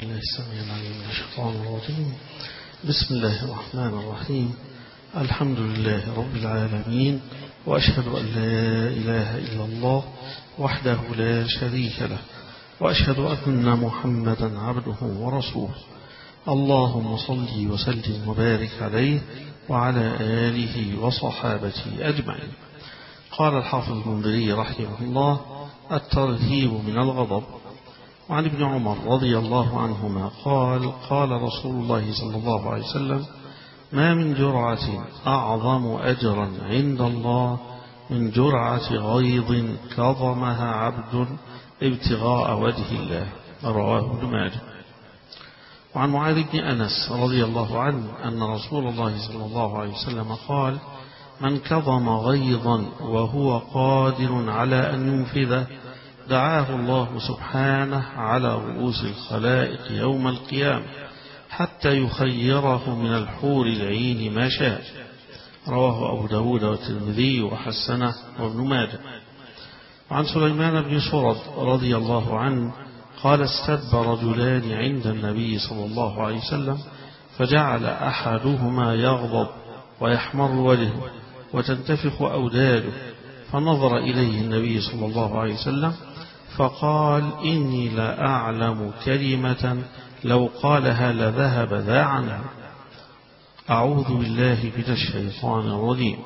بالله السميع العليم من الشيطان الرجيم. بسم الله الرحمن الرحيم. الحمد لله رب العالمين، وأشهد أن لا إله إلا الله وحده لا شريك له، وأشهد أن محمدا عبده ورسوله. اللهم صل وسلم وبارك عليه وعلى آله وصحابته أجمعين. قال الحافظ المنذري رحمه الله: الترهيب من الغضب. وعن ابن عمر رضي الله عنهما قال: قال رسول الله صلى الله عليه وسلم: ما من جرعة أعظم أجرا عند الله من جرعة غيظ كظمها عبد ابتغاء وجه الله. رواه ابن ماجه. وعن معاذ بن أنس رضي الله عنه أن رسول الله صلى الله عليه وسلم قال: من كظم غيظا وهو قادر على أن ينفذه دعاه الله سبحانه على رؤوس الخلائق يوم القيامة حتى يخيره من الحور العين ما شاء. رواه أبو داود والترمذي وحسنه وابن ماجه. وعن سليمان بن سرد رضي الله عنه قال: استب رجلان عند النبي صلى الله عليه وسلم، فجعل أحدهما يغضب ويحمر وجهه وتنتفخ أوداده، فنظر إليه النبي صلى الله عليه وسلم فقال: إني لا أعلم كلمة لو قالها لذهب ذا عنه. أعوذ بالله من الشيطان الرجيم.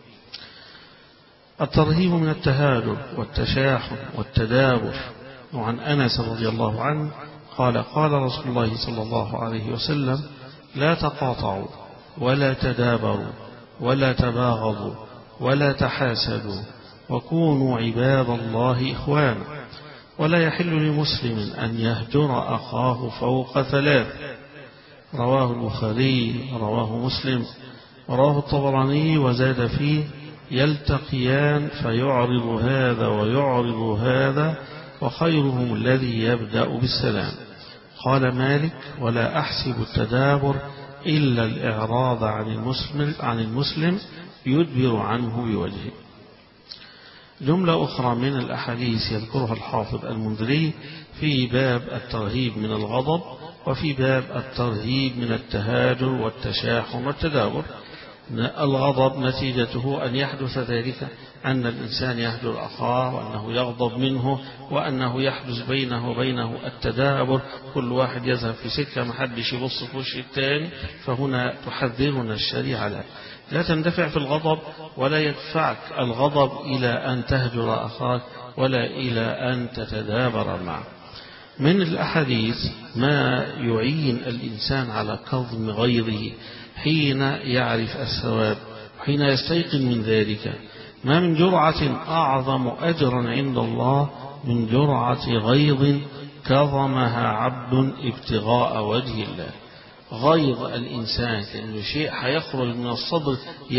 الترهيب من التهادر والتشاحن والتدابر. وعن أنس رضي الله عنه قال: قال رسول الله صلى الله عليه وسلم: لا تقاطعوا ولا تدابروا ولا تباغضوا ولا تحاسدوا، وكونوا عباد الله إخوانا، ولا يحل لمسلم أن يهجر أخاه فوق ثلاث. رواه البخاري، رواه مسلم، رواه الطبراني، وزاد فيه: يلتقيان فيعرض هذا ويعرض هذا، وخيرهم الذي يبدأ بالسلام. قال مالك: ولا أحسب التدابر إلا الإعراض عن المسلم يدبر عنه بوجهه. جملة أخرى من الأحاديث يذكرها الحافظ المنذري في باب الترهيب من الغضب، وفي باب الترهيب من التهاجر والتشاحن والتدابر. الغضب نتيجته أن يحدث ذلك، أن الإنسان يهجر أخاه، وأنه يغضب منه، وأنه يحدث بينه وبينه التدابر، كل واحد يذهب في سكة، محدش يبص في وش الثاني. فهنا تحذرنا الشريعة لا تندفع في الغضب، ولا يدفعك الغضب إلى أن تهجر أخاك ولا إلى أن تتدابر معه. من الأحاديث ما يعين الإنسان على كظم غيظه حين يعرف الثواب، حين يستيقن من ذلك. ما من جرعة أعظم أجرا عند الله من جرعة غيظ كظمها عبد ابتغاء وجه الله. غيظ الإنسان كأنه شيء حيخرج من الصدر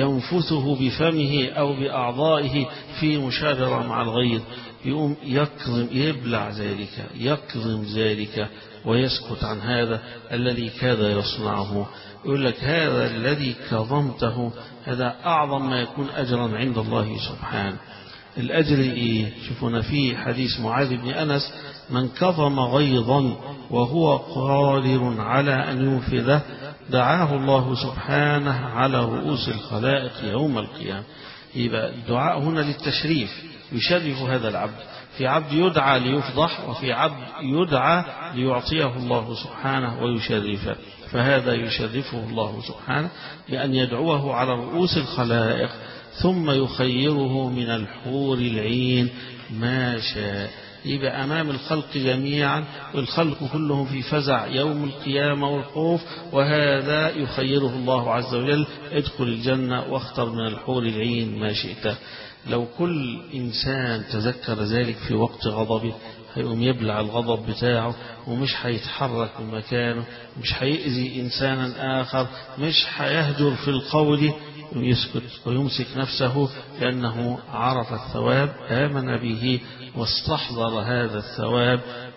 ينفثه بفمه أو بأعضائه في مشاجرة مع الغيظ، يقوم يكظم، يبلع ذلك، يكظم ذلك ويسكت عن هذا الذي كاد يصنعه. يقول لك: هذا الذي كظمته هذا أعظم ما يكون أجرا عند الله سبحانه. الأجر إيه؟ شوفونا في حديث معاذ بن أنس: من كظم غيظا وهو قادر على أن ينفذه دعاه الله سبحانه على رؤوس الخلائق يوم القيامة. يبقى الدعاء هنا للتشريف، يشرف هذا العبد. في عبد يدعى ليفضح، وفي عبد يدعى ليعطيه الله سبحانه ويشرفه. فهذا يشرفه الله سبحانه بأن يدعوه على رؤوس الخلائق، ثم يخيره من الحور العين ما شاء. يبقى أمام الخلق جميعا، والخلق كلهم في فزع يوم القيامة والخوف، وهذا يخيره الله عز وجل: ادخل الجنة واختر من الحور العين ما شئت. لو كل إنسان تذكر ذلك في وقت غضبه هيقوم يبلع الغضب بتاعه، ومش هيتحرك من مكانه، مش هيأذي إنسانا آخر، مش هيهجر في القول، يسكت ويمسك نفسه، لأنه عرف الثواب، آمن به واستحضر هذا الثواب.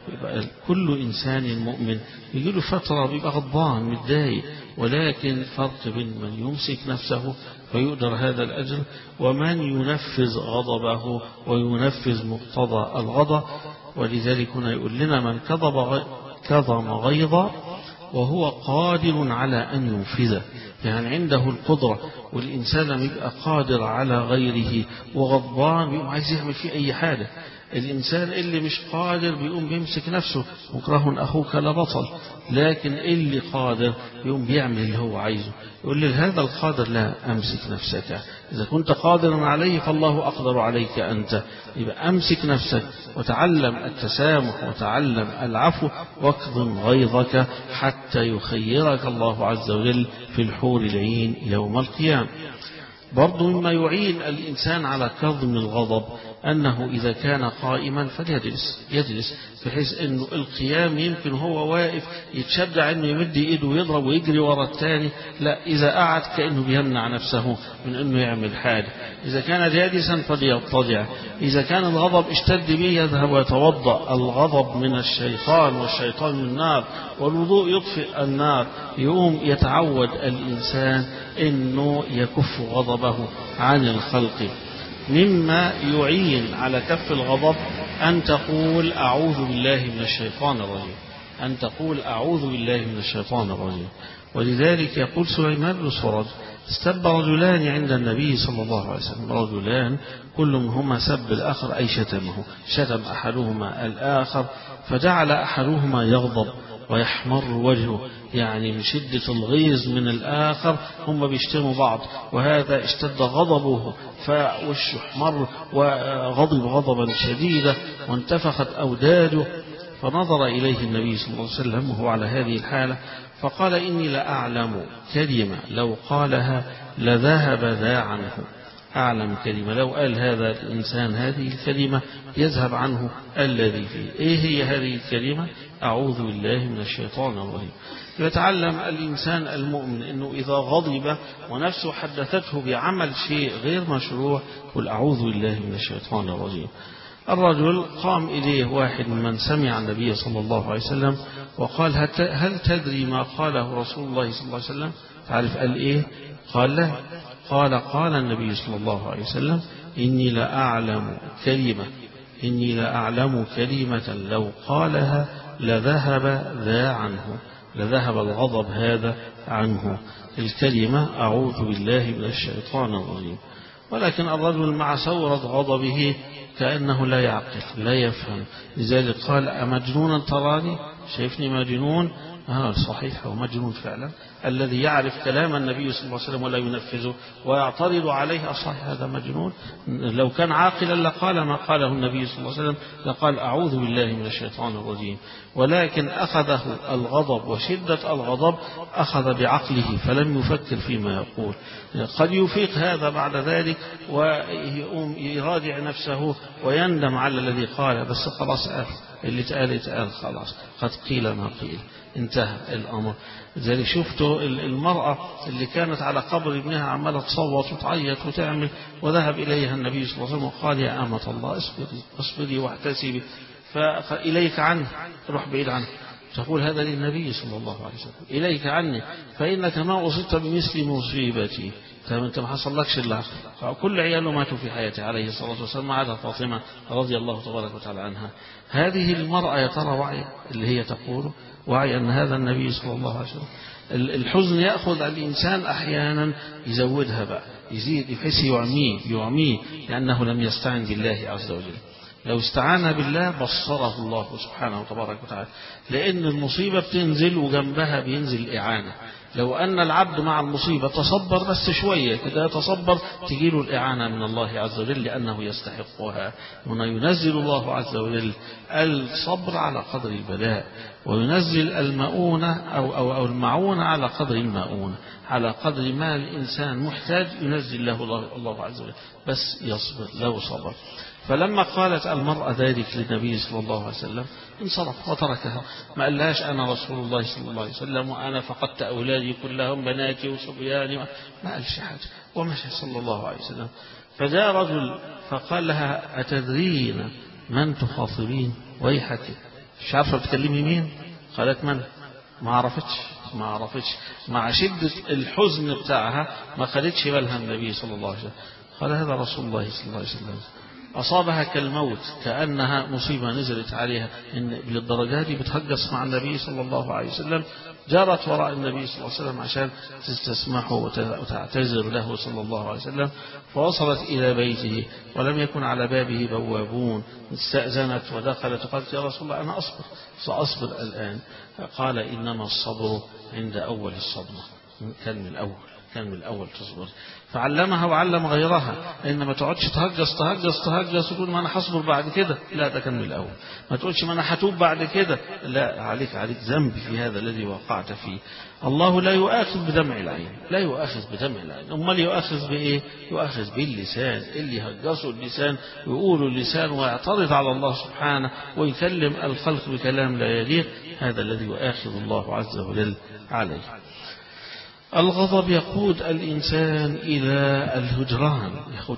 كل إنسان مؤمن يجيله فترة بيبقى غضبان متضايق، ولكن فرق بين من يمسك نفسه فيؤدر هذا الأجر، ومن ينفذ غضبه وينفذ مقتضى الغضب. ولذلك هنا يقول لنا: من كظم غيظا وهو قادر على أن ينفذه، يعني عنده القدرة. والإنسان لما يبقى قادر على غيره وغضبان بيقوم عايز يعمل فيه أي حاجة. الإنسان اللي مش قادر بيقوم بيمسك نفسه، مكره أخوك لبطل، لكن اللي قادر بيقوم بيعمل اللي هو عايزه. يقول لي هذا القادر لا، أمسك نفسك، إذا كنت قادرا عليه فالله أقدر عليك أنت، يبقى أمسك نفسك وتعلم التسامح وتعلم العفو واكظم غيظك حتى يخيرك الله عز وجل في الحور العين يوم القيامة. برضو مما يعين الإنسان على كظم الغضب أنه إذا كان قائما فليجلس، بحيث أنه القيام يمكن هو واقف يتشجع أنه يمد إيده ويضرب ويجري ورا الثاني، لا، إذا قعد كأنه بيمنع نفسه من أنه يعمل حاجة. إذا كان جالسا فليضطجع. إذا كان الغضب اشتد به يذهب ويتوضأ. الغضب من الشيطان والشيطان من النار، والوضوء يطفئ النار. يقوم يتعود الإنسان أنه يكف غضبه عن الخلق. مما يعين على كف الغضب أن تقول أعوذ بالله من الشيطان الرجيم، أن تقول أعوذ بالله من الشيطان الرجيم. ولذلك يقول سليمان بن سرج استب رجلان عند النبي صلى الله عليه وسلم، رجلان كل منهما سب الآخر أي شتمه، شتم أحدهما الآخر فجعل أحدهما يغضب ويحمر وجهه، يعني من شدة الغيظ من الآخر هم بيشتموا بعض، وهذا اشتد غضبه فوشه احمر وغضب غضبا شديدا وانتفخت أوداده. فنظر إليه النبي صلى الله عليه وسلم وهو على هذه الحالة فقال إني لأعلم كلمة لو قالها لذهب ذا عنه. أعلم كلمة لو قال هذا الإنسان هذه الكلمة يذهب عنه الذي فيه. إيه هي هذه الكلمة؟ أعوذ بالله من الشيطان الرجيم. يتعلم الإنسان المؤمن أنه إذا غضب ونفسه حدثته بعمل شيء غير مشروع قل أعوذ بالله من الشيطان الرجيم. الرجل قام إليه واحد من سمع النبي صلى الله عليه وسلم وقال هل تدري ما قاله رسول الله صلى الله عليه وسلم؟ تعرف قال إيه؟ قال لا. قال النبي صلى الله عليه وسلم إني لأعلم كلمة لو قالها لذهب ذا عنه، لذهب الغضب هذا عنه. الكلمة أعوذ بالله من الشيطان الرجيم. ولكن الرجل مع ثورة غضبه كأنه لا يعقل لا يفهم، لذلك قال أمجنونا تراني؟ شايفني مجنون؟ صحيح هو مجنون فعلا، الذي يعرف كلام النبي صلى الله عليه وسلم ولا ينفذه ويعترض عليه صحيح هذا مجنون. لو كان عاقلا لقال ما قاله النبي صلى الله عليه وسلم، لقال أعوذ بالله من الشيطان الرجيم. ولكن أخذه الغضب وشدة الغضب أخذ بعقله فلم يفكر فيما يقول. قد يفيق هذا بعد ذلك ويقوم يراجع نفسه ويندم على الذي قال، بس خلاص اللي اتقال خلاص، قد قيل ما قيل، انتهى الأمر. لذلك شفتوا المرأة اللي كانت على قبر ابنها عمالة تصوت وتعيط وتعمل، وذهب إليها النبي صلى الله عليه وسلم وقال يا أمة الله اصبري واحتسبي، فإليك عني، روح بعيد عنه. تقول هذا للنبي صلى الله عليه وسلم إليك عني فإنك ما أصبت بمثل مصيبتي. أنت ما حصلكش إلا كل عياله ماتوا في حياته عليه الصلاة والسلام ما عدا فاطمة رضي الله تبارك وتعالى عنها. هذه المرأة يا ترى وعي اللي هي تقوله، وعي أن هذا النبي صلى الله عليه وسلم. الحزن يأخذ الإنسان أحيانا يزودها بقى، يزيد بحيث يعميه لأنه لم يستعن بالله عز وجل. لو استعان بالله بصره الله سبحانه وتبارك وتعالى، لأن المصيبة بتنزل وجنبها بينزل الإعانة. لو أن العبد مع المصيبة تصبر بس شوية كده يتصبر تجيله الإعانة من الله عز وجل لأنه يستحقها. هنا ينزل الله عز وجل الصبر على قدر البلاء، وينزل المؤونة أو المعونة على قدر المؤونة، على قدر ما الإنسان محتاج ينزل له الله عز وجل، بس يصبر لو صبر. فلما قالت المرأة ذلك للنبي صلى الله عليه وسلم انصرف وتركها، ما قالهاش أنا رسول الله صلى الله عليه وسلم وأنا فقدت أولادي كلهم بناتي وصبياني، ما قالش حاجة ومشى صلى الله عليه وسلم. فجاء رجل فقال لها أتدرين من تخاطبين؟ ويحك، مش عارفة بتكلمي مين؟ قالت من؟ ما عرفتش مع شدة الحزن بتاعها ما خدتش بالها النبي صلى الله عليه وسلم. قال هذا رسول الله صلى الله عليه وسلم. أصابها كالموت، كأنها مصيبة نزلت عليها، إن للدرجة دي بتهجس مع النبي صلى الله عليه وسلم، جرت وراء النبي صلى الله عليه وسلم عشان تستسمحه وتعتذر له صلى الله عليه وسلم، فوصلت إلى بيته ولم يكن على بابه بوابون، استأذنت ودخلت وقالت يا رسول الله أنا سأصبر الآن. قال إنما الصبر عند أول الصدمة، كان من الأول تصبر. فعلمها وعلم غيرها، إنما تقعدش تهجس وتقول ما أنا هصبر بعد كده، لا، ده كان من الأول. ما تقولش ما أنا هتوب بعد كده، لا، عليك ذنب في هذا الذي وقعت فيه. الله لا يؤاخذ بدمع العين، لا يؤاخذ بدمع العين، أمال يؤاخذ بإيه؟ يؤاخذ باللسان، اللي هجسوا اللسان ويقولوا اللسان ويعترض على الله سبحانه ويكلم الخلق بكلام لا يليق، هذا الذي يؤاخذ الله عز وجل عليه. الغضب يقود الإنسان إلى الهجران،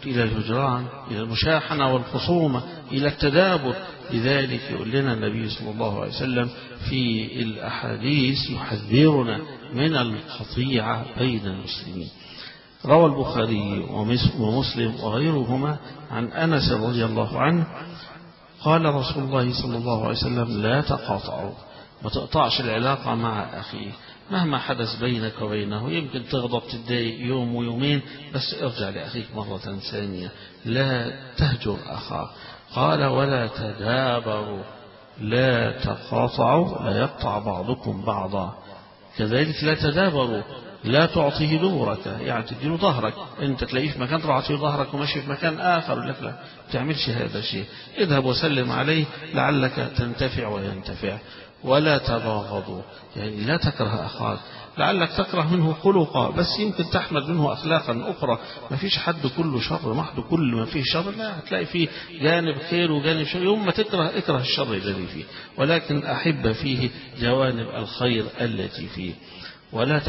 إلى المشاحنة والخصومة، إلى التدابر. لذلك يقول لنا النبي صلى الله عليه وسلم في الأحاديث يحذرنا من القطيعة بين المسلمين. روى البخاري ومسلم وغيرهما عن أنس رضي الله عنه قال رسول الله صلى الله عليه وسلم لا تقاطعوا، ما تقطعش العلاقة مع أخيه مهما حدث بينك وبينه، يمكن تغضب تتضايق يوم ويومين، بس ارجع لأخيك مرة ثانية، لا تهجر أخاك. قال ولا تدابروا، لا تقاطعوا، لا يقطع بعضكم بعضا. كذلك لا تدابروا، لا تعطيه دورك، يعني تديله ظهرك، انت تلاقيه في مكان تروح تعطيه ظهرك وماشي في مكان آخر، لك لا تعملش هذا الشيء، اذهب وسلم عليه لعلك تنتفع وينتفع. ولا تباغضوا، يعني لا تكره أخاك، لعلك تكره منه خلقا بس يمكن تحمد منه أخلاقا أخرى. ما فيش حد كله شر محض، كل ما فيه شر، لا، هتلاقي فيه جانب خير وجانب شر، يوم ما اكره الشر الذي فيه، ولكن أحب فيه جوانب الخير التي فيه. ولا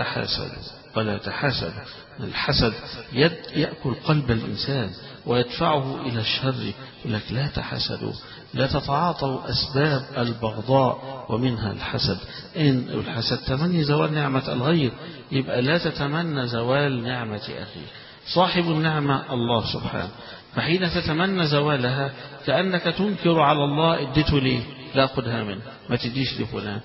تحاسدوا، الحسد يأكل قلب الإنسان ويدفعه إلى الشر. يقول لك لا تحاسدوا، لا تتعاطوا أسباب البغضاء ومنها الحسد. إن الحسد تمني زوال نعمة الغير، يبقى لا تتمنى زوال نعمة أخيك. صاحب النعمة الله سبحانه، فحين تتمنى زوالها كأنك تنكر على الله اديته ليه، لا خدها منه، ما تديش لفلان.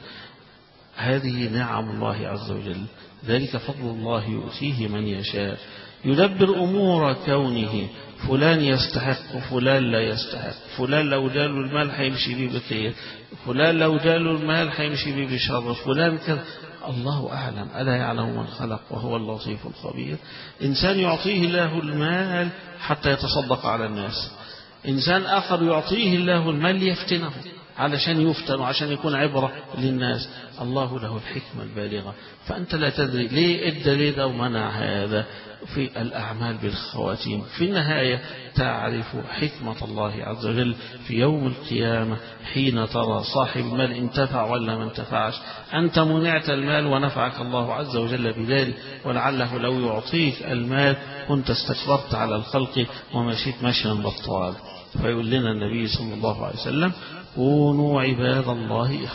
هذه نعم الله عز وجل، ذلك فضل الله يؤتيه من يشاء، يدبر أمور كونه. فلان يستحق وفلان لا يستحق، فلان لو جاله المال حيمشي بيه بخير، فلان لو جاله المال حيمشي بيه بشر، فلان كذا. الله أعلم، ألا يعلم من خلق وهو اللطيف الخبير. إنسان يعطيه الله المال حتى يتصدق على الناس، إنسان آخر يعطيه الله المال ليفتنه، علشان يفتن وعشان يكون عبرة للناس. الله له الحكمة البالغة، فأنت لا تدري ليه ادى ليه ومنع هذا. في الأعمال بالخواتيم، في النهاية تعرف حكمة الله عز وجل في يوم القيامة، حين ترى صاحب المال انتفع ولا ما انتفعش. أنت منعت المال ونفعك الله عز وجل بذلك، ولعله لو يعطيك المال كنت استكبرت على الخلق ومشيت مشيا بطال. فيقول لنا النبي صلى الله عليه وسلم كونوا عباد الله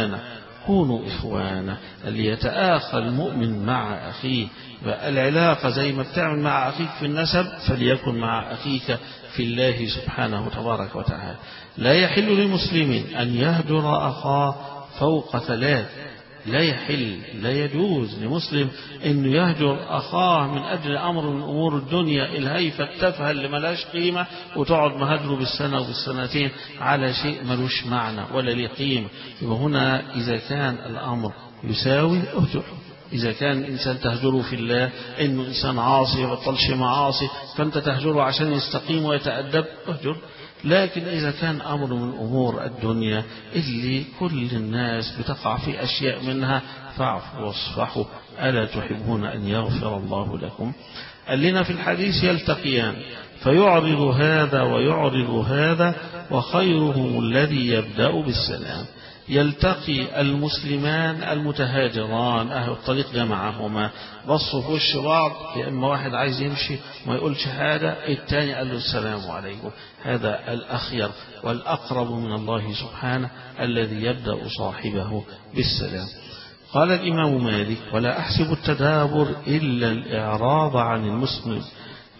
إخوانا، اللي يتآخى المؤمن مع أخيه. العلاقة زي ما بتعمل مع أخيك في النسب فليكن مع أخيك في الله سبحانه تبارك وتعالى. لا يحل لمسلم أن يهجر أخاه فوق 3، لا يجوز لمسلم أن يهجر أخاه من أجل أمر من أمور الدنيا الهيفة التافهة اللي ملاش قيمة، وتقعد مهجره بالسنة وبالسنتين على شيء ملوش معنى ولا ليه قيمة. يبقى هنا إذا كان الأمر يساوي اهجر. إذا كان إنسان تهجره في الله، إنه إنسان عاصي وبطلش معاصي فأنت تهجره عشان يستقيم ويتأدب، اهجر. لكن إذا كان أمر من أمور الدنيا اللي كل الناس بتقع في أشياء منها فاعفوا واصفحوا، ألا تحبون أن يغفر الله لكم. قال لنا في الحديث يلتقيان فيعرض هذا ويعرض هذا وخيرهم الذي يبدأ بالسلام. يلتقي المسلمان المتهاجران، أهل الطريق جمعهما، بصوا في وش بعض، يا إما واحد عايز يمشي ما يقولش حاجة، الثاني قال له السلام عليكم. هذا الأخير والأقرب من الله سبحانه الذي يبدأ صاحبه بالسلام. قال الإمام مالك ولا أحسب التدابر إلا الإعراض عن المسلم،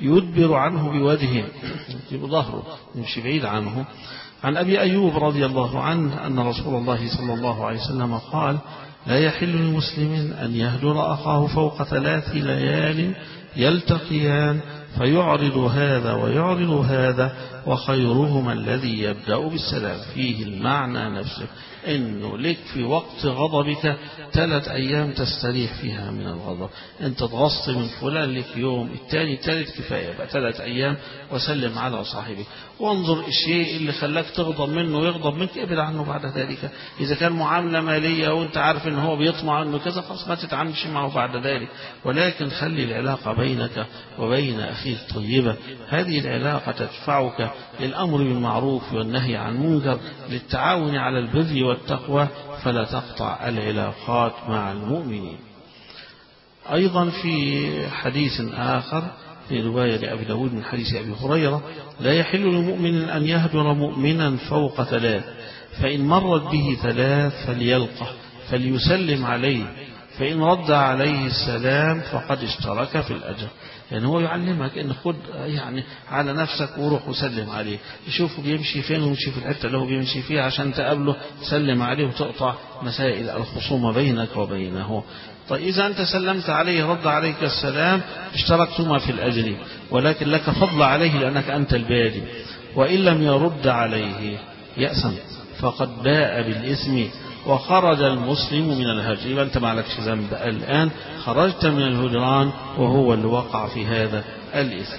يدبر عنه بوجهه بظهره يمشي بعيد عنه. عن أبي أيوب رضي الله عنه أن رسول الله صلى الله عليه وسلم قال لا يحل لمسلم أن يهجر أخاه فوق 3 ليال يلتقيان فيعرض هذا ويعرض هذا وخيرهما الذي يبدأ بالسلام. فيه المعنى نفسه إنه لك في وقت غضبك 3 أيام تستريح فيها من الغضب. أنت اتغصت من فلان لك يوم، الثاني الثالث كفاية بقى 3 أيام وسلم على صاحبك، وانظر الشيء اللي خلاك تغضب منه ويغضب منك ابعد عنه بعد ذلك. إذا كان معاملة مالية وانت عارف ان هو بيطمع انه كذا خلاص ما تتعاملش معه بعد ذلك، ولكن خلي العلاقة بينك وبين أخيك طيبة. هذه العلاقة تدفعك للأمر بالمعروف والنهي عن المنكر، للتعاون على البر والتقوى، فلا تقطع العلاقات مع المؤمنين. أيضا في حديث آخر في رواية لأبي داود من حديث أبي هريرة لا يحل لمؤمن أن يهجر مؤمنا فوق 3 فإن مرت به 3 فليلقه فليسلم عليه فإن رد عليه السلام فقد اشترك في الأجر. يعني هو يعلمك ان خد يعني على نفسك وروح وسلم عليه، يشوفه بيمشي فين ويمشي في الحته اللي هو بيمشي فيها عشان تقابله سلم عليه وتقطع مسائل الخصومه بينك وبينه. طيب إذا أنت سلمت عليه رد عليك السلام اشتركتما في الأجر، ولكن لك فضل عليه لأنك أنت البادي. وإن لم يرد عليه يأسا فقد باء بالإثم وخرج المسلم من الهجر. يبقى أنت ما عليكش ذنب، الآن خرجت من الهجران وهو اللي وقع في هذا الإثم.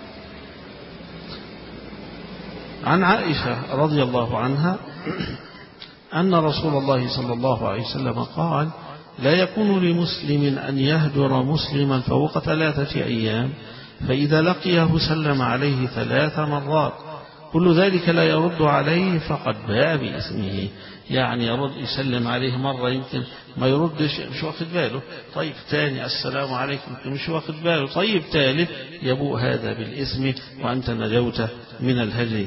عن عائشة رضي الله عنها أن رسول الله صلى الله عليه وسلم قال لا يكون لمسلم أن يهجر مسلما فوق 3 أيام فإذا لقيه سلم عليه 3 مرات كل ذلك لا يرد عليه فقد باء باسمه. يعني يرد يسلم عليه مرة يمكن ما يردش مش واخد باله، طيب ثاني السلام عليكم مش واخد باله، طيب ثالث يبوء هذا بالاسم وأنت نجوت من الهجر.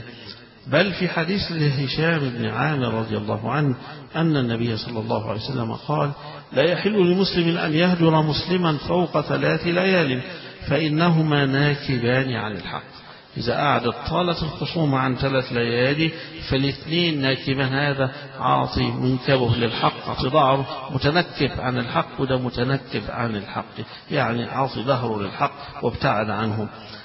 بل في حديث لهشام بن عامر رضي الله عنه أن النبي صلى الله عليه وسلم قال لا يحل لمسلم أن يهجر مسلما فوق 3 ليال فإنهما ناكبان عن الحق. إذا قعدت طالت الخصومة عن 3 ليالي فالاثنين ناكبان، هذا عاطي منكبه للحق، عاطي ظهره متنكب عن الحق وده متنكب عن الحق، يعني عاطي ظهره للحق وابتعد عنه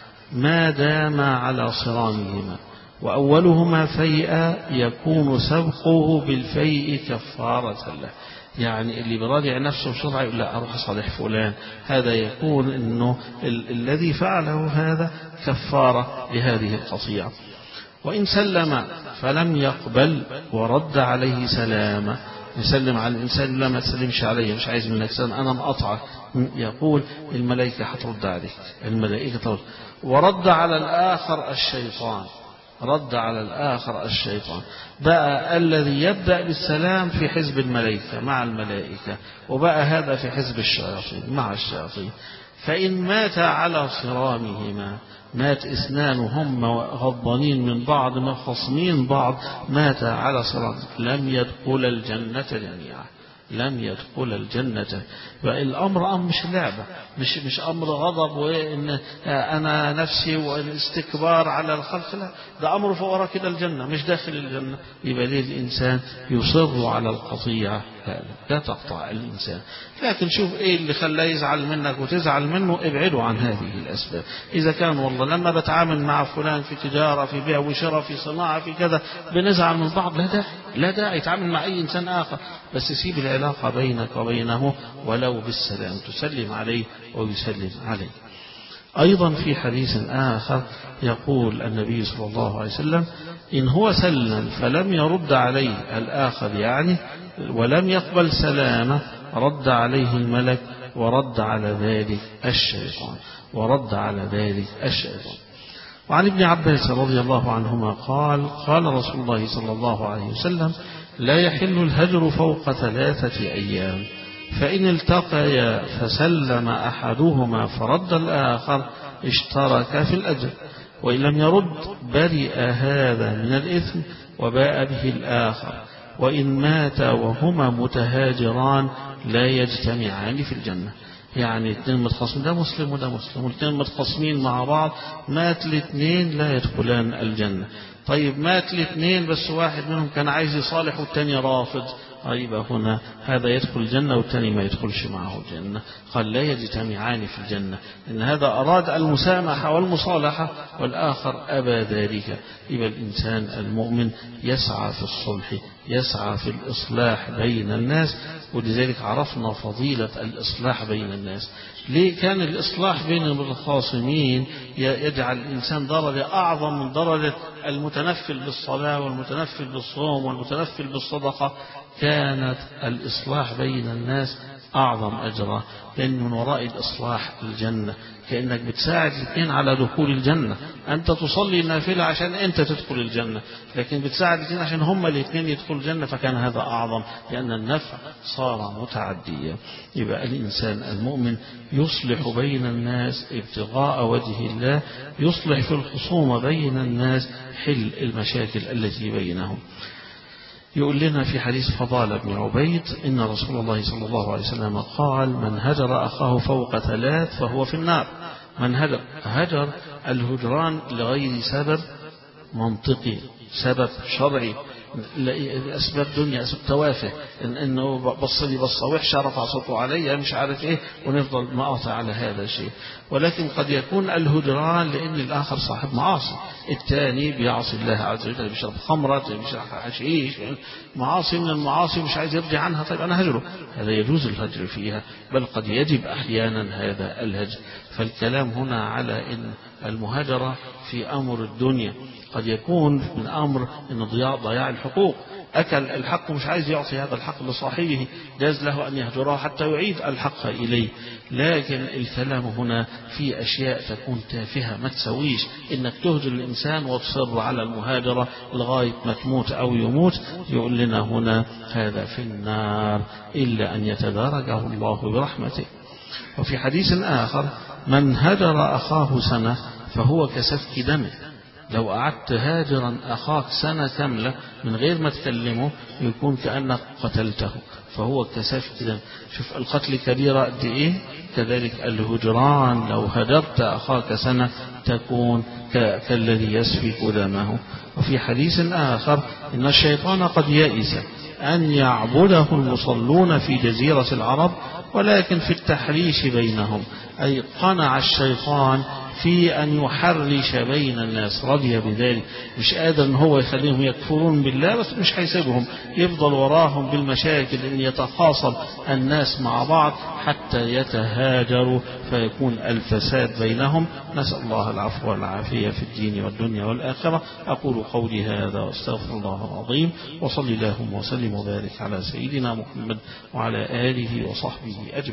ما دام على صرامهما وأولهما فيئا يكون سبقه بالفيء كفارة له. يعني اللي براجع نفسه بسرعة يقول لا أروح أصالح فلان، هذا يكون إنه الذي فعله هذا كفارة لهذه القطيعة. وإن سلم فلم يقبل ورد عليه سلامه، يسلم على الإنسان لا ما تسلمش عليه مش عايز منك سلام أنا مقطعك، يقول الملائكة هترد عليك، الملائكة ترد. ورد على الآخر الشيطان، رد على الآخر الشيطان. بقى الذي يبدأ بالسلام في حزب الملائكة مع الملائكة، وبقى هذا في حزب الشياطين مع الشياطين. فإن مات على صرامهما، مات اثنان هم غضبانين من بعض مخصمين بعض، مات على صرام لم يدخل الجنة جميعا، لم يدخل الجنة. والأمر مش لعبة، مش أمر غضب وإن أنا نفسي والاستكبار على الخلق، لا ده أمر فوق كده الجنة مش داخل الجنة. يبقى ليه الإنسان يصر على القطيعة؟ لا تقطع الإنسان، لكن شوف إيه اللي خلاه يزعل منك وتزعل منه، ابعدوا عن هذه الأسباب. إذا كان والله لما بتعامل مع فلان في تجارة في بيع وشراء في صناعة في كذا بنزعل من بعض، لا داعي، لا داعي تعامل مع أي إنسان آخر، بس سيب العلاقة بينك وبينه ولو بالسلام، تسلم عليه ويسلم عليه. أيضا في حديث آخر يقول النبي صلى الله عليه وسلم إن هو سلم فلم يرد عليه الآخر يعني ولم يقبل سلامه رد عليه الملك ورد على ذلك الشيطان، ورد على ذلك الشيطان. وعن ابن عباس رضي الله عنهما قال قال رسول الله صلى الله عليه وسلم لا يحل الهجر فوق 3 أيام فإن التقيا فسلم أحدهما فرد الآخر اشترك في الأجر، وإن لم يرد برئ هذا من الإثم وباء به الآخر، وإن مات وهما متهاجران لا يجتمعان في الجنة. يعني اثنين متخاصمين، ده مسلم وده مسلم، والاثنين متخاصمين مع بعض، مات الاثنين لا يدخلان الجنة. طيب مات الاثنين بس واحد منهم كان عايز يصالح والثاني رافض، يبقى هنا هذا يدخل الجنة والثاني ما يدخلش معه الجنة. قال لا يجتمعان في الجنة، إن هذا أراد المسامحة والمصالحة والآخر أبى ذلك. يبقى الإنسان المؤمن يسعى في الصلح، يسعى في الإصلاح بين الناس، ولذلك عرفنا فضيلة الإصلاح بين الناس. ليه كان الإصلاح بين المتخاصمين يجعل الإنسان درجة أعظم من درجة المتنفل بالصلاة والمتنفل بالصوم والمتنفل بالصدقة؟ كانت الإصلاح بين الناس أعظم أجرا، لأن من وراء الإصلاح الجنة، كأنك بتساعد الاثنين على دخول الجنة. أنت تصلي النافلة عشان أنت تدخل الجنة، لكن بتساعد الاثنين عشان هما الاثنين يدخلوا الجنة، فكان هذا أعظم لأن النفع صار متعديا. يبقى الإنسان المؤمن يصلح بين الناس ابتغاء وجه الله، يصلح في الخصومة بين الناس، حل المشاكل التي بينهم. يقول لنا في حديث فضالة بن عبيد إن رسول الله صلى الله عليه وسلم قال: من هجر أخاه فوق 3 فهو في النار. من هجر الهجران لغير سبب منطقي، سبب شرعي، أسباب دنيا، أسباب توافه، إنه بص لي بصة وحشة، رفع صوته علي، مش عارف إيه، ونفضل مقاطع على هذا الشيء. ولكن قد يكون الهجران لأن الآخر صاحب معاصي، الثاني بيعصي الله عز وجل، بيشرب خمرة، بيشرب حشيش، معاصي من المعاصي مش عايز يرجع عنها، طيب أنا هجره. هذا يجوز الهجر فيها، بل قد يجب أحيانا هذا الهجر. فالكلام هنا على إن المهاجرة في أمر الدنيا قد يكون من أمر إن ضياع الحقوق، أكل الحق مش عايز يعطي هذا الحق لصاحبه، جاز له أن يهجره حتى يعيد الحق إليه. لكن الكلام هنا في أشياء تكون تافهة ما تسويش إنك تهجر الإنسان وتصر على المهاجرة لغاية ما تموت أو يموت. يقول لنا هنا هذا في النار إلا أن يتداركه الله برحمته. وفي حديث آخر: من هجر أخاه سنة فهو كسفك دمه. لو قعدت هاجرا أخاك سنة كاملة من غير ما تكلمه يكون كأنك قتلته، فهو كسفك دم. شوف القتل كبيرة قد إيه، كذلك الهجران لو هجرت أخاك سنة تكون كالذي يسفك دمه. وفي حديث آخر: إن الشيطان قد يئس أن يعبده المصلون في جزيرة العرب ولكن في التحريش بينهم، أي قنع الشيطان في أن يحرش بين الناس، رضي بذلك، مش قادر أن هو يخليهم يكفرون بالله، بس مش هيسيبهم، يفضل وراهم بالمشاكل، أن يتخاصم الناس مع بعض حتى يتهاجروا فيكون الفساد بينهم. نسأل الله العفو والعافية في الدين والدنيا والآخرة. أقول قولي هذا واستغفر الله العظيم، وصلي اللهم وسلم وبارك على سيدنا محمد وعلى آله وصحبه أجمعين.